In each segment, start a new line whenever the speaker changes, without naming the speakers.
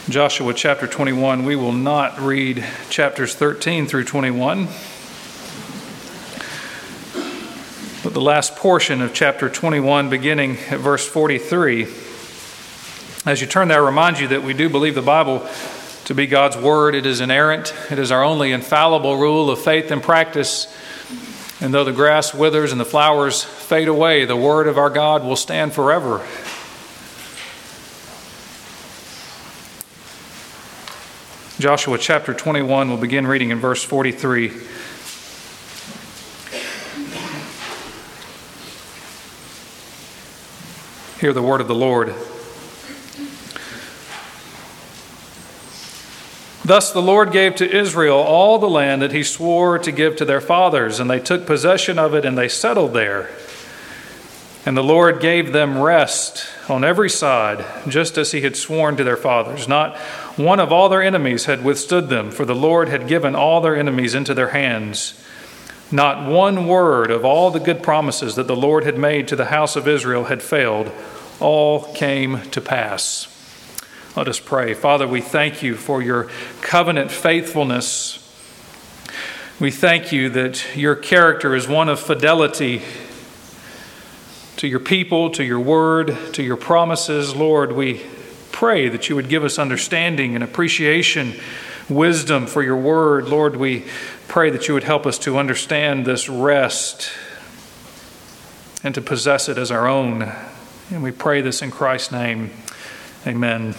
Joshua chapter 21. We will not read chapters 13 through 21, but the last portion of chapter 21, beginning at verse 43. As you turn there, I remind you that we do believe the Bible to be God's Word. It is inerrant. It is our only infallible rule of faith and practice. And though the grass withers and the flowers fade away, the Word of our God will stand forever. Joshua chapter 21, we'll begin reading in verse 43. Hear the word of the Lord. Thus the Lord gave to Israel all the land that he swore to give to their fathers, and they took possession of it, and they settled there. And the Lord gave them rest on every side, just as he had sworn to their fathers. Not one of all their enemies had withstood them, for the Lord had given all their enemies into their hands. Not one word of all the good promises that the Lord had made to the house of Israel had failed. All came to pass. Let us pray. Father, we thank you for your covenant faithfulness. We thank you that your character is one of fidelity to your people, to your word, to your promises. Lord, we pray that you would give us understanding and appreciation, wisdom for your word. Lord, we pray that you would help us to understand this rest and to possess it as our own. And we pray this in Christ's name. Amen.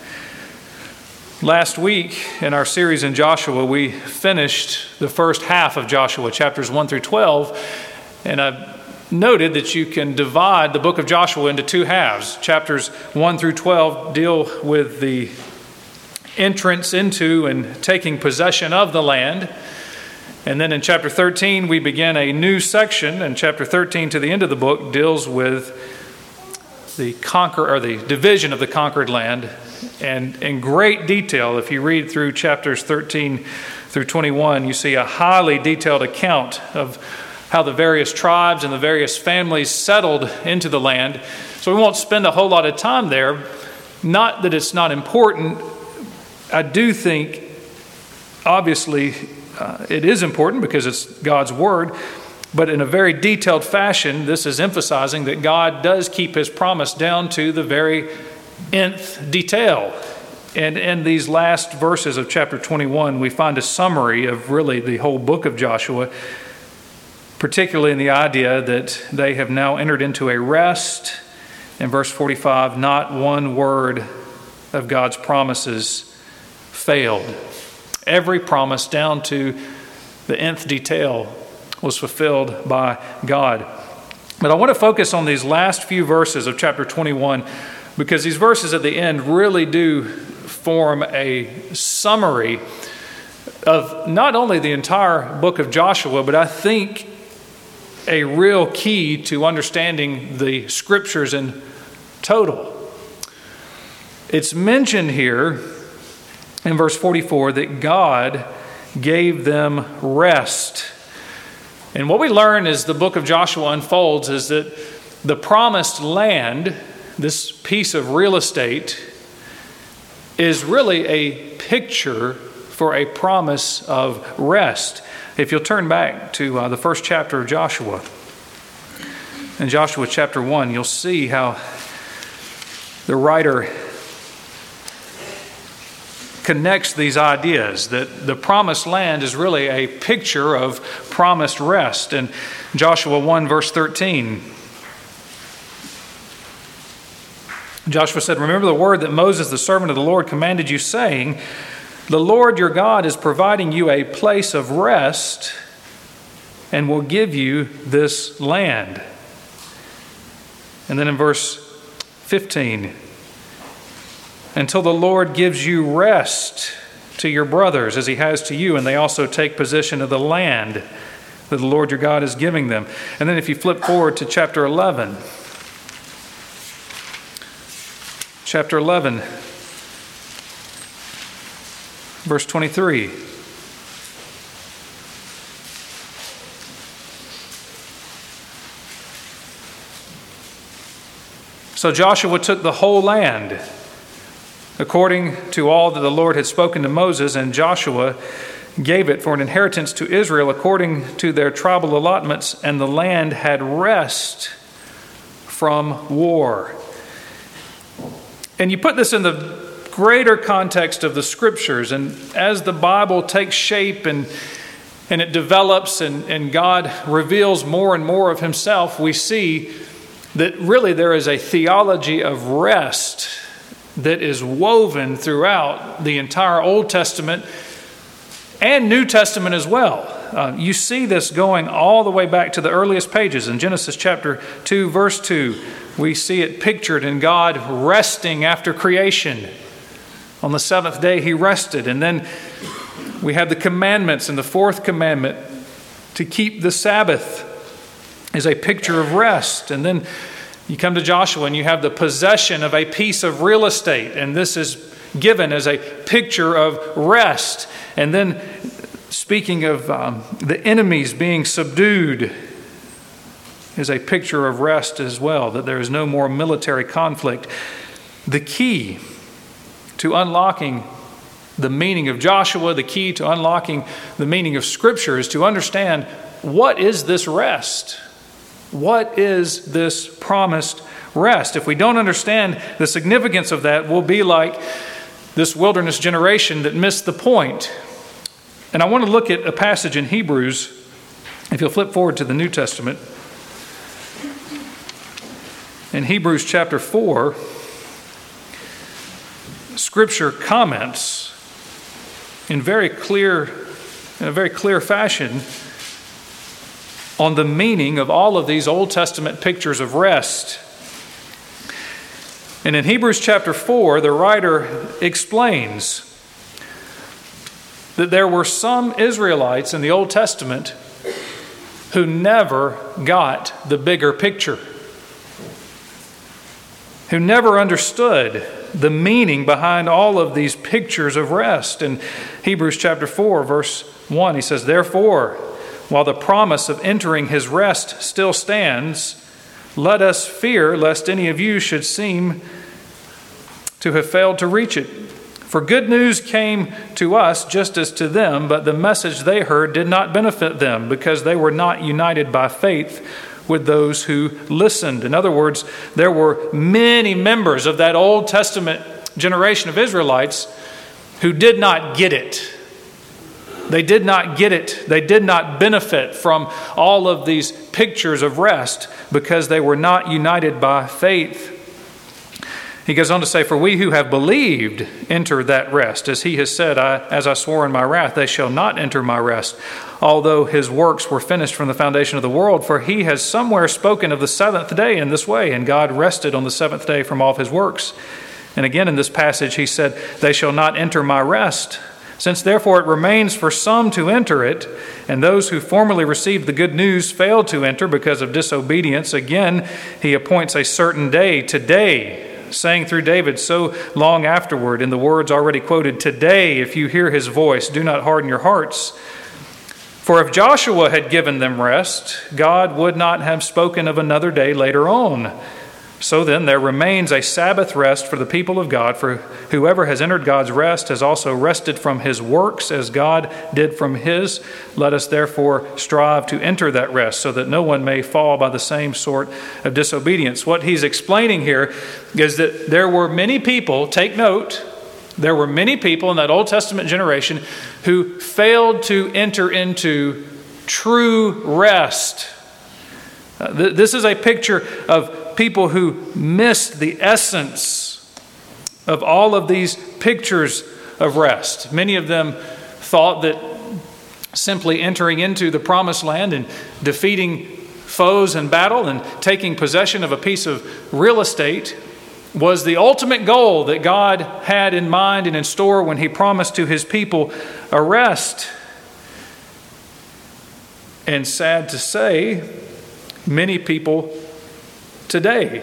Last week in our series in Joshua, we finished the first half of Joshua, chapters 1 through 12. And I've noted that you can divide the book of Joshua into two halves. Chapters 1 through 12 deal with the entrance into and taking possession of the land. And then in chapter 13, we begin a new section. And chapter 13 to the end of the book deals with the division of the conquered land. And in great detail, if you read through chapters 13 through 21, you see a highly detailed account of how the various tribes and the various families settled into the land. So we won't spend a whole lot of time there. Not that it's not important. I do think, obviously, it is important because it's God's word. But in a very detailed fashion, this is emphasizing that God does keep his promise down to the very nth detail. And in these last verses of chapter 21, we find a summary of really the whole book of Joshua, particularly in the idea that they have now entered into a rest. In verse 45, not one word of God's promises failed. Every promise down to the nth detail was fulfilled by God. But I want to focus on these last few verses of chapter 21 because these verses at the end really do form a summary of not only the entire book of Joshua, but I think a real key to understanding the scriptures in total. It's mentioned here in verse 44 that God gave them rest. And what we learn as the book of Joshua unfolds is that the promised land, this piece of real estate, is really a picture for a promise of rest. If you'll turn back to the first chapter of Joshua, in Joshua chapter 1, you'll see how the writer connects these ideas that the promised land is really a picture of promised rest. In Joshua 1 verse 13, Joshua said, "Remember the word that Moses, the servant of the Lord, commanded you, saying, the Lord your God is providing you a place of rest and will give you this land." And then in verse 15, "Until the Lord gives you rest to your brothers as he has to you, and they also take possession of the land that the Lord your God is giving them." And then if you flip forward to chapter 11, verse 23. So Joshua took the whole land, according to all that the Lord had spoken to Moses, and Joshua gave it for an inheritance to Israel according to their tribal allotments, and the land had rest from war. And you put this in the greater context of the Scriptures, and as the Bible takes shape and it develops and God reveals more and more of Himself, we see that really there is a theology of rest that is woven throughout the entire Old Testament and New Testament as well. You see this going all the way back to the earliest pages. In Genesis chapter 2, verse 2, we see it pictured in God resting after creation. On the seventh day He rested. And then we have the commandments, and the fourth commandment to keep the Sabbath is a picture of rest. And then you come to Joshua and you have the possession of a piece of real estate, and this is given as a picture of rest. And then speaking of the enemies being subdued is a picture of rest as well, that there is no more military conflict. The key to unlocking the meaning of Joshua, the key to unlocking the meaning of Scripture, is to understand, what is this rest? What is this promised rest? If we don't understand the significance of that, we'll be like this wilderness generation that missed the point. And I want to look at a passage in Hebrews. If you'll flip forward to the New Testament. In Hebrews chapter 4, Scripture comments in a very clear fashion on the meaning of all of these Old Testament pictures of rest. And in Hebrews chapter 4, the writer explains that there were some Israelites in the Old Testament who never got the bigger picture, who never understood the meaning behind all of these pictures of rest. In Hebrews chapter 4, verse 1, he says, "Therefore, while the promise of entering His rest still stands, let us fear lest any of you should seem to have failed to reach it. For good news came to us just as to them, but the message they heard did not benefit them, because they were not united by faith with those who listened." In other words, there were many members of that Old Testament generation of Israelites who did not get it. They did not get it. They did not benefit from all of these pictures of rest because they were not united by faith. He goes on to say, "For we who have believed enter that rest. As He has said, as I swore in my wrath, they shall not enter my rest, although His works were finished from the foundation of the world. For He has somewhere spoken of the seventh day in this way, and God rested on the seventh day from all of His works." And again in this passage He said, "They shall not enter my rest. Since therefore it remains for some to enter it, and those who formerly received the good news failed to enter because of disobedience, again He appoints a certain day, today, saying through David so long afterward in the words already quoted, 'Today, if you hear His voice, do not harden your hearts.' For if Joshua had given them rest, God would not have spoken of another day later on. So then there remains a Sabbath rest for the people of God, for whoever has entered God's rest has also rested from his works as God did from His. Let us therefore strive to enter that rest, so that no one may fall by the same sort of disobedience." What he's explaining here is that there were many people, take note, there were many people in that Old Testament generation who failed to enter into true rest. This is a picture of people who missed the essence of all of these pictures of rest. Many of them thought that simply entering into the promised land and defeating foes in battle and taking possession of a piece of real estate was the ultimate goal that God had in mind and in store when He promised to His people a rest. And sad to say, many people today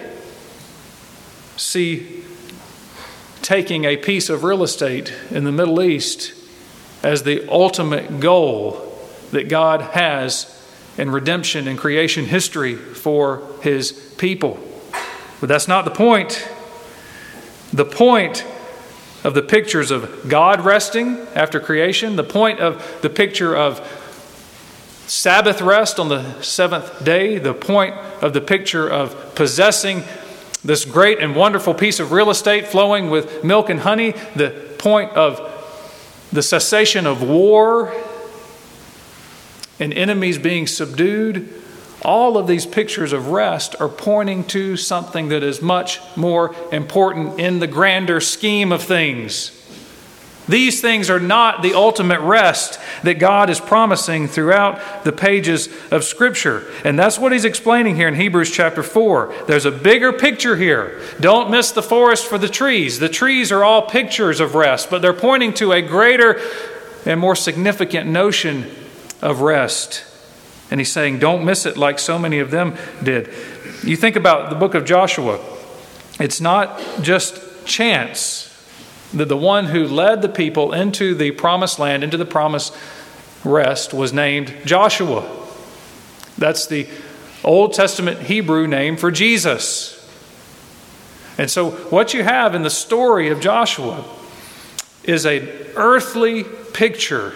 see taking a piece of real estate in the Middle East as the ultimate goal that God has in redemption and creation history for His people. But that's not the point. The point of the pictures of God resting after creation, the point of the picture of Sabbath rest on the seventh day, the point of the picture of possessing this great and wonderful piece of real estate flowing with milk and honey, the point of the cessation of war and enemies being subdued. All of these pictures of rest are pointing to something that is much more important in the grander scheme of things. These things are not the ultimate rest that God is promising throughout the pages of Scripture. And that's what he's explaining here in Hebrews chapter 4. There's a bigger picture here. Don't miss the forest for the trees. The trees are all pictures of rest, but they're pointing to a greater and more significant notion of rest. And he's saying, don't miss it like so many of them did. You think about the book of Joshua. It's not just chance that the one who led the people into the promised land, into the promised rest, was named Joshua. That's the Old Testament Hebrew name for Jesus. And so what you have in the story of Joshua is an earthly picture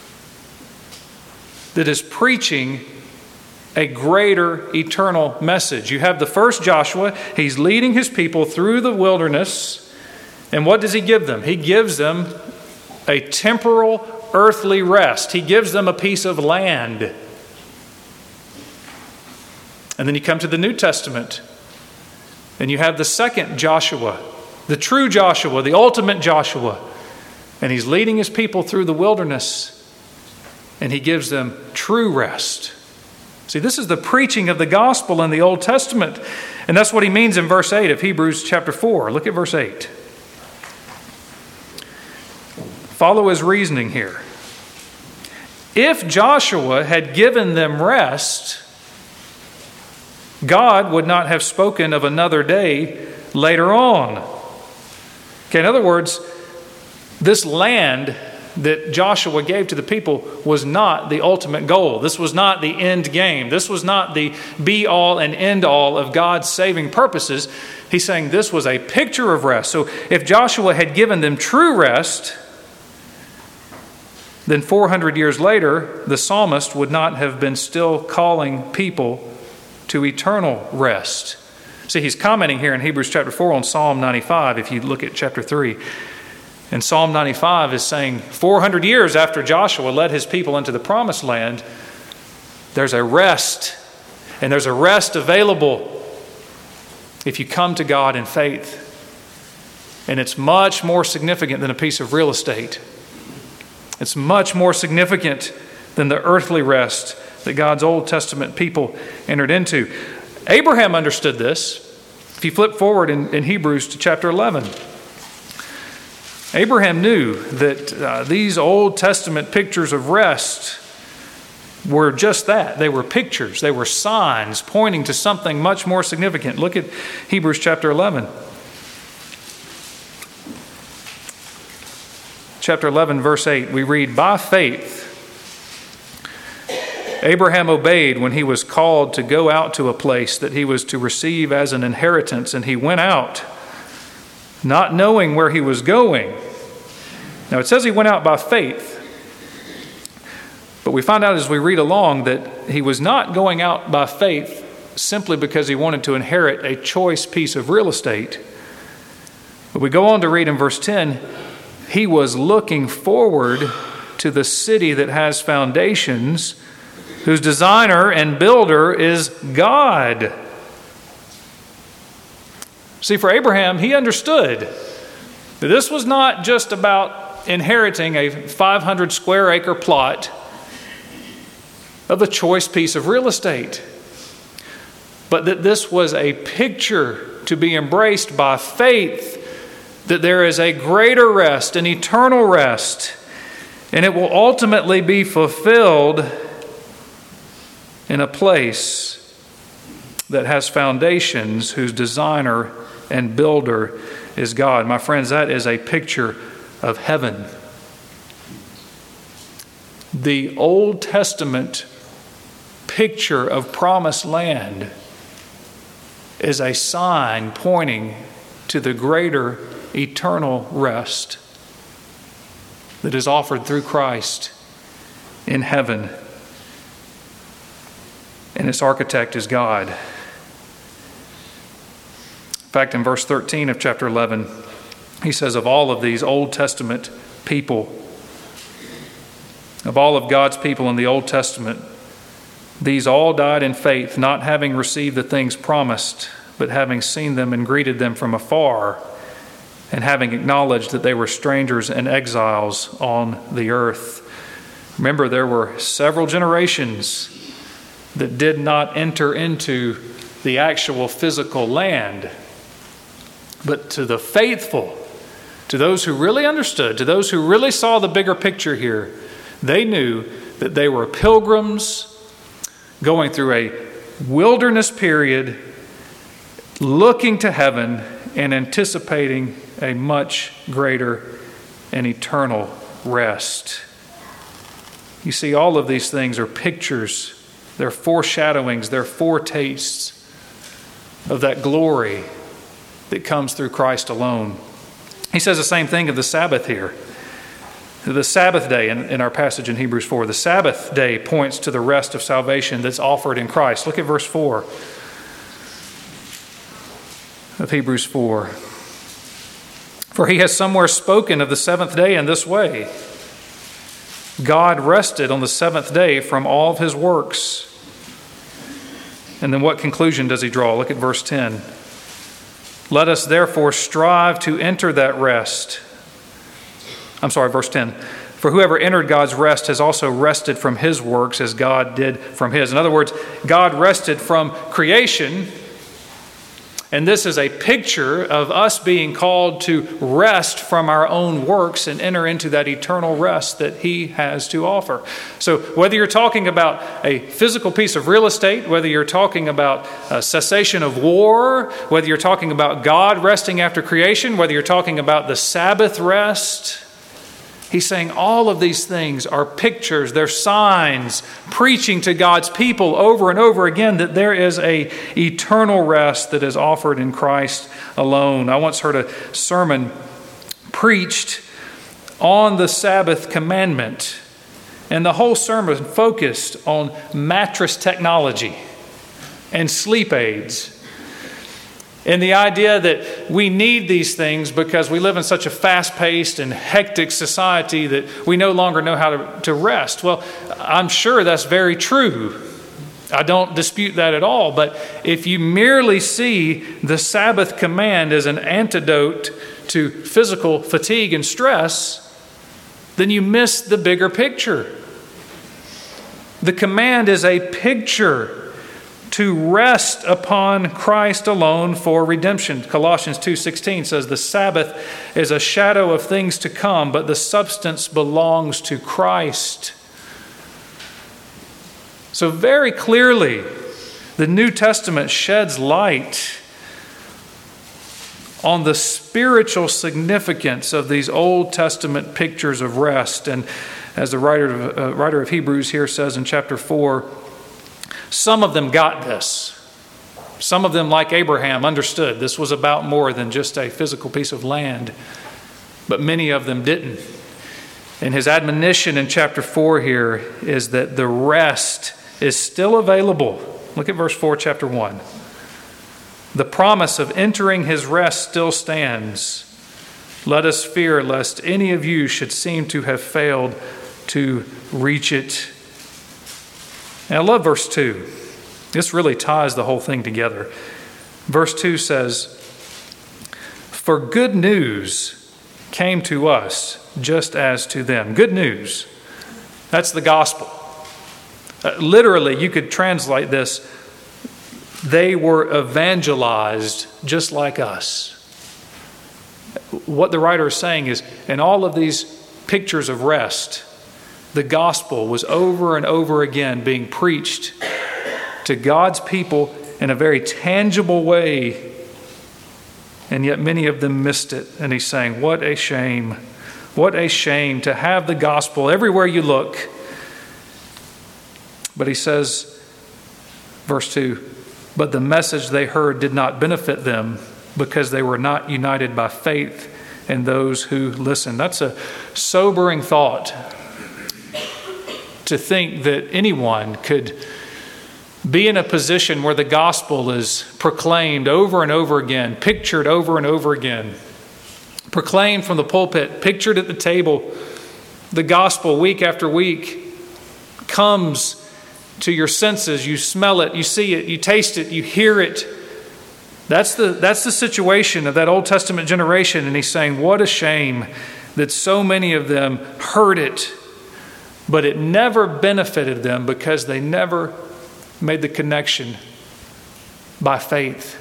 that is preaching a greater eternal message. You have the first Joshua. He's leading his people through the wilderness. And what does he give them? He gives them a temporal earthly rest. He gives them a piece of land. And then you come to the New Testament, and you have the second Joshua, the true Joshua, the ultimate Joshua. And he's leading his people through the wilderness, and he gives them true rest. See, this is the preaching of the gospel in the Old Testament. And that's what he means in verse 8 of Hebrews chapter 4. Look at verse 8. Follow his reasoning here. If Joshua had given them rest, God would not have spoken of another day later on. Okay, in other words, this land that Joshua gave to the people was not the ultimate goal. This was not the end game. This was not the be-all and end-all of God's saving purposes. He's saying this was a picture of rest. So if Joshua had given them true rest, then 400 years later, the psalmist would not have been still calling people to eternal rest. See, he's commenting here in Hebrews chapter 4 on Psalm 95, if you look at chapter 3. And Psalm 95 is saying 400 years after Joshua led his people into the promised land, there's a rest. And there's a rest available if you come to God in faith. And it's much more significant than a piece of real estate. It's much more significant than the earthly rest that God's Old Testament people entered into. Abraham understood this. If you flip forward in Hebrews to chapter 11, Abraham knew that these Old Testament pictures of rest were just that. They were pictures. They were signs pointing to something much more significant. Look at Hebrews chapter 11. Chapter 11, verse 8, we read, "By faith, Abraham obeyed when he was called to go out to a place that he was to receive as an inheritance, and he went out, not knowing where he was going." Now it says he went out by faith, but we find out as we read along that he was not going out by faith simply because he wanted to inherit a choice piece of real estate. But we go on to read in verse 10, he was looking forward to the city that has foundations, whose designer and builder is God. See, for Abraham, he understood that this was not just about inheriting a 500 square acre plot of a choice piece of real estate, but that this was a picture to be embraced by faith, that there is a greater rest, an eternal rest, and it will ultimately be fulfilled in a place that has foundations, whose designer and builder is God. My friends, that is a picture of heaven. The Old Testament picture of promised land is a sign pointing to the greater eternal rest that is offered through Christ in heaven. And its architect is God. In fact, in verse 13 of chapter 11, he says, of all of these Old Testament people, of all of God's people in the Old Testament, these all died in faith, not having received the things promised, but having seen them and greeted them from afar, and having acknowledged that they were strangers and exiles on the earth. Remember, there were several generations that did not enter into the actual physical land. But to the faithful, to those who really understood, to those who really saw the bigger picture here, they knew that they were pilgrims going through a wilderness period, looking to heaven and anticipating a much greater and eternal rest. You see, all of these things are pictures, they're foreshadowings, they're foretastes of that glory that comes through Christ alone. He says the same thing of the Sabbath here. The Sabbath day in our passage in Hebrews 4, the Sabbath day points to the rest of salvation that's offered in Christ. Look at verse 4 of Hebrews 4. For he has somewhere spoken of the seventh day in this way: God rested on the seventh day from all of his works. And then what conclusion does he draw? Look at verse 10. Let us therefore strive to enter that rest. Verse 10. For whoever entered God's rest has also rested from his works as God did from his. In other words, God rested from creation. And this is a picture of us being called to rest from our own works and enter into that eternal rest that he has to offer. So whether you're talking about a physical piece of real estate, whether you're talking about a cessation of war, whether you're talking about God resting after creation, whether you're talking about the Sabbath rest, he's saying all of these things are pictures, they're signs, preaching to God's people over and over again that there is an eternal rest that is offered in Christ alone. I once heard a sermon preached on the Sabbath commandment, and the whole sermon focused on mattress technology and sleep aids. And the idea that we need these things because we live in such a fast-paced and hectic society that we no longer know how to rest. Well, I'm sure that's very true. I don't dispute that at all. But if you merely see the Sabbath command as an antidote to physical fatigue and stress, then you miss the bigger picture. The command is a picture to rest upon Christ alone for redemption. Colossians 2:16 says the Sabbath is a shadow of things to come, but the substance belongs to Christ. So very clearly, the New Testament sheds light on the spiritual significance of these Old Testament pictures of rest. And as the writer of Hebrews here says in chapter 4, some of them got this. Some of them, like Abraham, understood this was about more than just a physical piece of land. But many of them didn't. And his admonition in chapter 4 here is that the rest is still available. Look at verse 4, chapter 1. The promise of entering his rest still stands. Let us fear lest any of you should seem to have failed to reach it. And I love verse 2. This really ties the whole thing together. Verse 2 says, for good news came to us just as to them. Good news. That's the gospel. Literally, you could translate this, they were evangelized just like us. What the writer is saying is, in all of these pictures of rest, the gospel was over and over again being preached to God's people in a very tangible way. And yet many of them missed it. And he's saying, what a shame. What a shame to have the gospel everywhere you look. But he says, verse 2, but the message they heard did not benefit them because they were not united by faith and those who listen. That's a sobering thought, to think that anyone could be in a position where the gospel is proclaimed over and over again, pictured over and over again, proclaimed from the pulpit, pictured at the table. The gospel week after week comes to your senses. You smell it, you see it, you taste it, you hear it. That's the situation of that Old Testament generation. And he's saying, what a shame that so many of them heard it, but it never benefited them because they never made the connection by faith.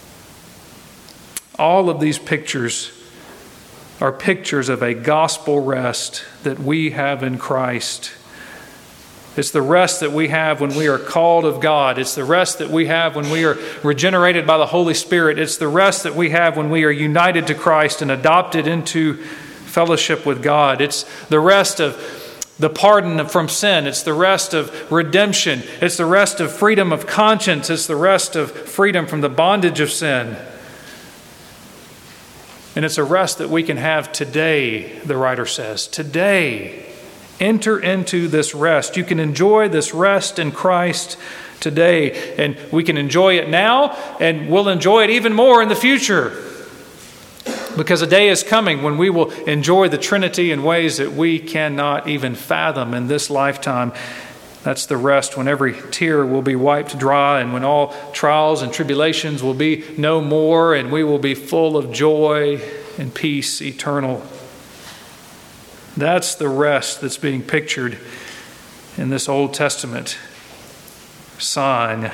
All of these pictures are pictures of a gospel rest that we have in Christ. It's the rest that we have when we are called of God. It's the rest that we have when we are regenerated by the Holy Spirit. It's the rest that we have when we are united to Christ and adopted into fellowship with God. It's the rest of the pardon from sin. It's the rest of redemption. It's the rest of freedom of conscience. It's the rest of freedom from the bondage of sin. And it's a rest that we can have today, the writer says. Today, enter into this rest. You can enjoy this rest in Christ today. And we can enjoy it now, and we'll enjoy it even more in the future. Because a day is coming when we will enjoy the Trinity in ways that we cannot even fathom in this lifetime. That's the rest when every tear will be wiped dry, and when all trials and tribulations will be no more, and we will be full of joy and peace eternal. That's the rest that's being pictured in this Old Testament sign.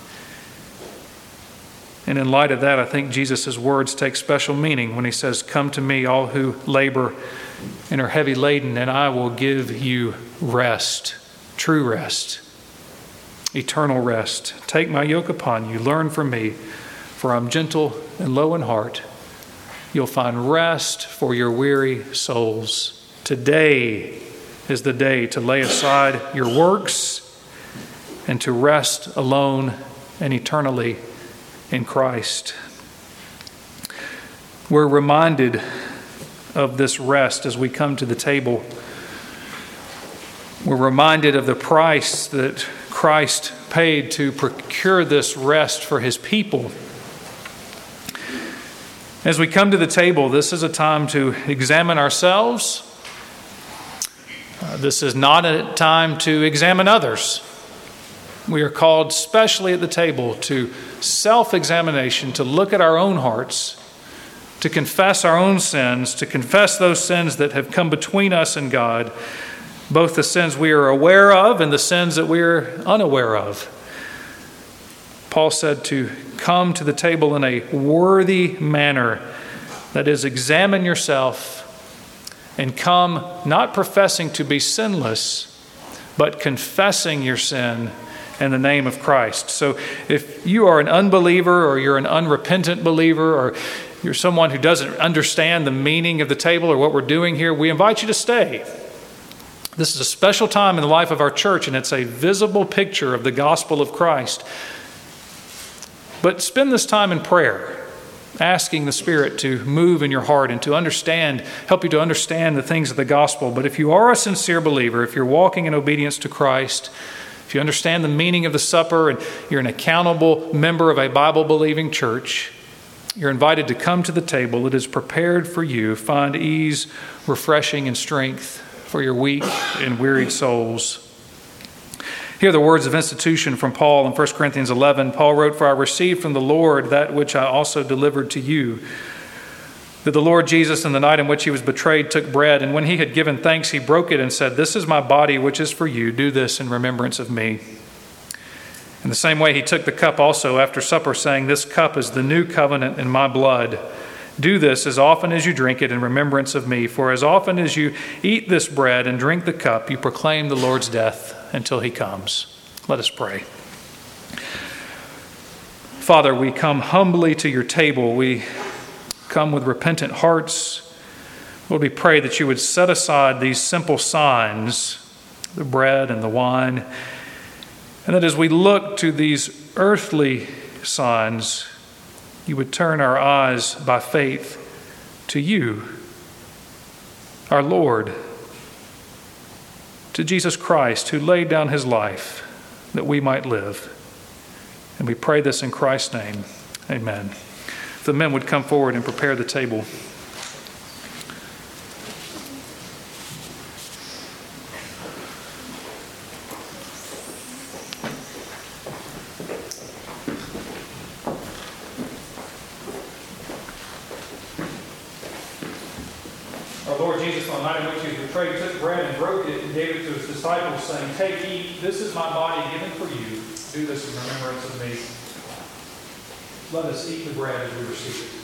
And in light of that, I think Jesus' words take special meaning when he says, "Come to me, all who labor and are heavy laden, and I will give you rest, true rest, eternal rest. Take my yoke upon you, learn from me, for I'm gentle and low in heart. You'll find rest for your weary souls." Today is the day to lay aside your works and to rest alone and eternally in Christ. We're reminded of this rest as we come to the table. We're reminded of the price that Christ paid to procure this rest for his people. As we come to the table, this is a time to examine ourselves. This is not a time to examine others. We are called, especially at the table, to self-examination, to look at our own hearts, to confess our own sins, to confess those sins that have come between us and God, both the sins we are aware of and the sins that we are unaware of. Paul said to come to the table in a worthy manner, that is, examine yourself and come not professing to be sinless, but confessing your sin in the name of Christ. So if you are an unbeliever, or you're an unrepentant believer, or you're someone who doesn't understand the meaning of the table or what we're doing here, we invite you to stay. This is a special time in the life of our church, and it's a visible picture of the gospel of Christ. But spend this time in prayer, asking the Spirit to move in your heart and to help you to understand the things of the gospel. But if you are a sincere believer, if you're walking in obedience to Christ, if you understand the meaning of the supper and you're an accountable member of a Bible-believing church, you're invited to come to the table that is prepared for you. Find ease, refreshing, and strength for your weak and wearied souls. Hear the words of institution from Paul in 1 Corinthians 11. Paul wrote, "For I received from the Lord that which I also delivered to you, that the Lord Jesus, in the night in which he was betrayed, took bread, and when he had given thanks, he broke it and said, 'This is my body, which is for you. Do this in remembrance of me.' In the same way, he took the cup also after supper, saying, 'This cup is the new covenant in my blood. Do this as often as you drink it in remembrance of me. For as often as you eat this bread and drink the cup, you proclaim the Lord's death until he comes.'" Let us pray. Father, we come humbly to your table. We come with repentant hearts. Lord, we pray that you would set aside these simple signs, the bread and the wine, and that as we look to these earthly signs, you would turn our eyes by faith to you, our Lord, to Jesus Christ, who laid down his life that we might live. And we pray this in Christ's name. Amen. If the men would come forward and prepare the table. Our Lord Jesus, on the night in which he was betrayed, took bread and broke it and gave it to his disciples, saying, "Take, eat, this is my body given for you. Do this in remembrance of me." Let us eat the bread as we receive it.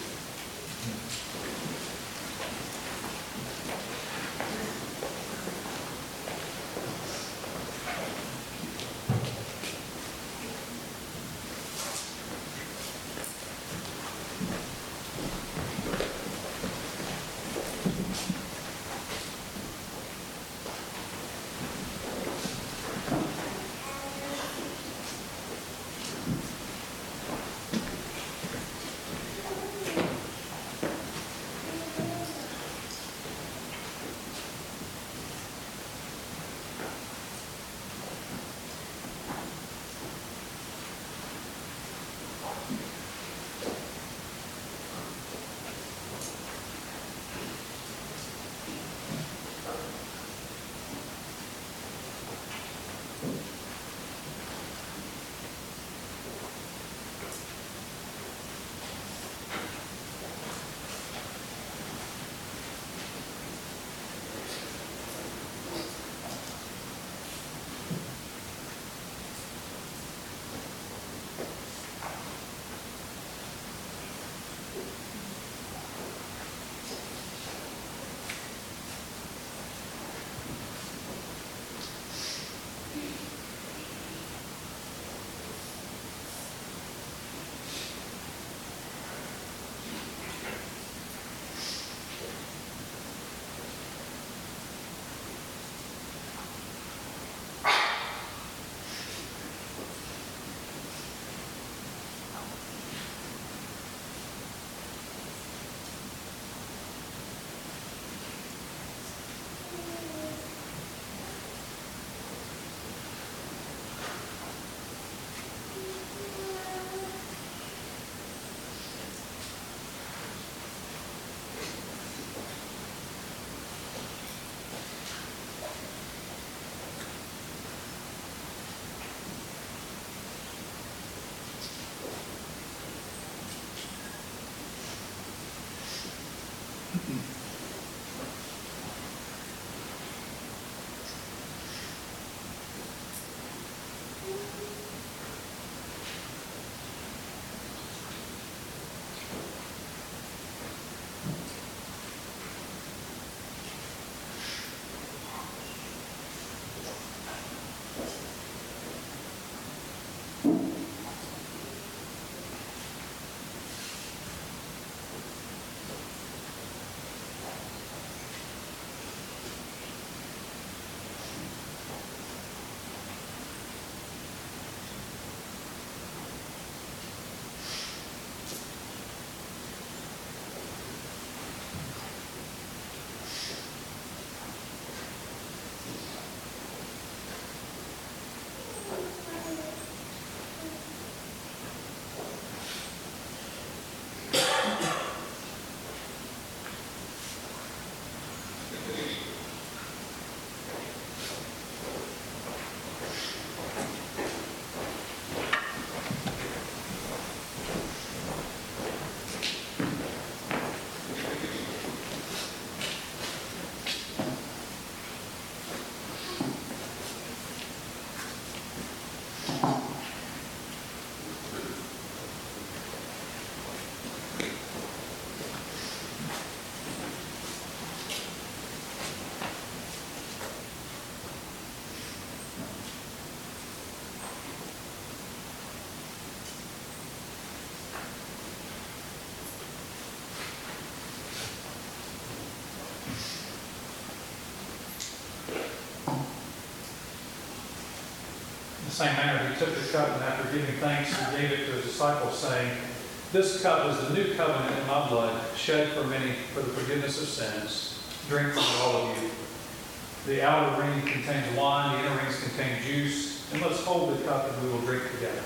In the same manner, he took the cup, and after giving thanks, he gave it to his disciples, saying, This cup is the new covenant in my blood, shed for many for the forgiveness of sins. Drink from it, all of you. The outer ring contains wine, the inner rings contain juice. And let's hold the cup and we will drink together.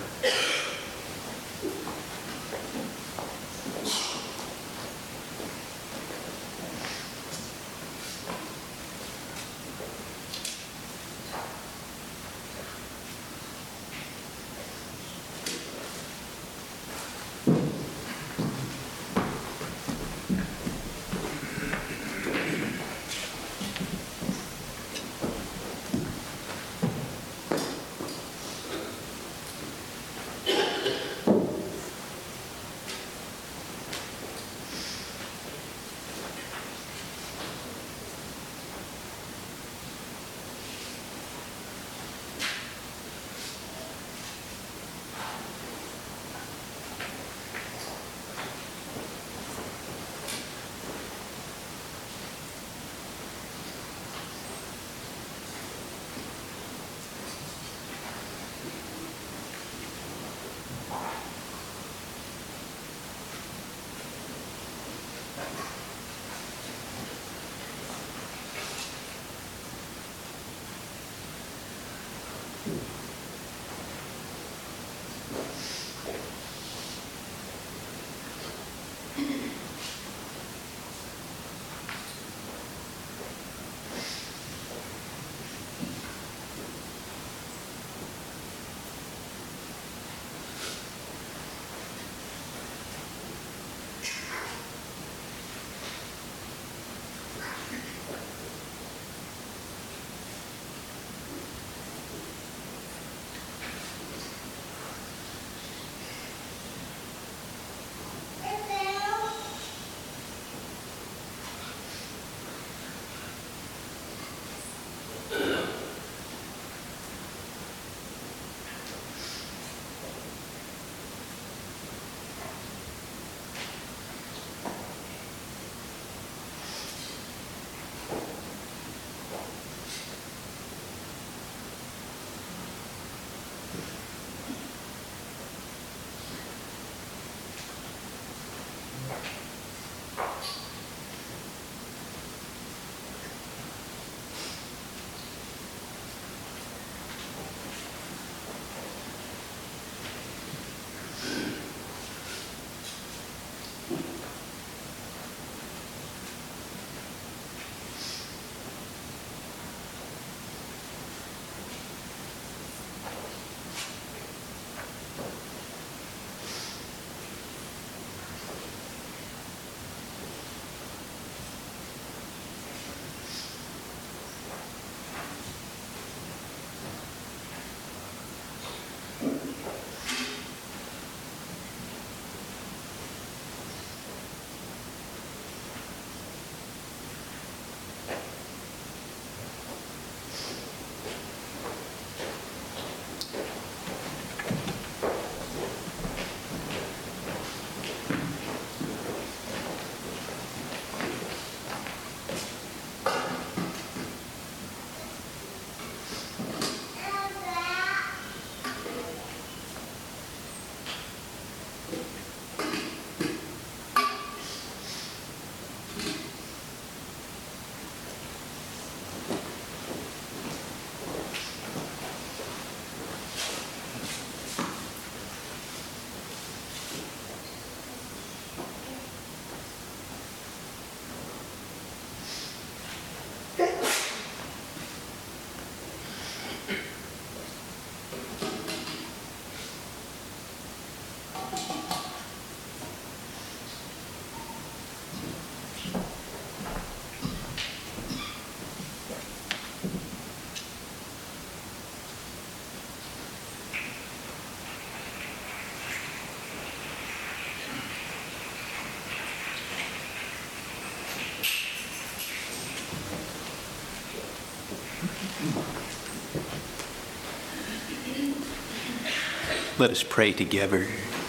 Let us pray together.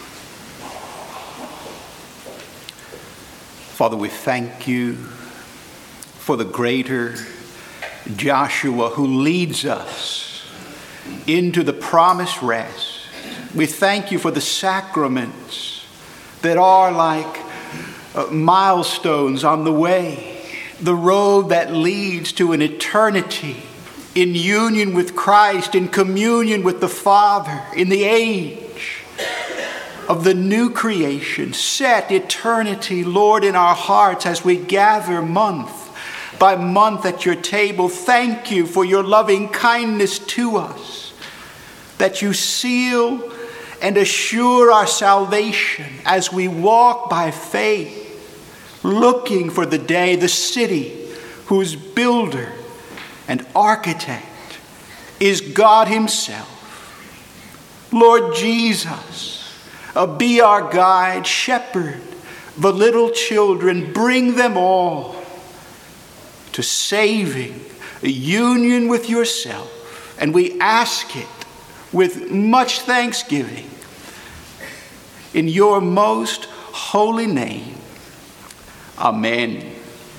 Father, we thank you for the greater Joshua who leads us into the promised rest. We thank you for the sacraments that are like milestones on the way, the road that leads to an eternity in union with Christ, in communion with the Father, in the age of the new creation. Set eternity, Lord, in our hearts as we gather month by month at your table. Thank you for your loving kindness to us, that you seal and assure our salvation as we walk by faith, looking for the day, the city whose builder and architect is God himself. Lord Jesus, be our guide, shepherd the little children, bring them all to saving union with yourself. And we ask it with much thanksgiving in your most holy name. Amen.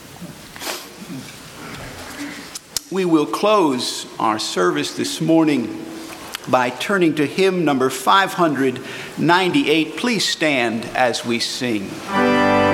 We will close our service this morning by turning to hymn number 598. Please stand as we sing.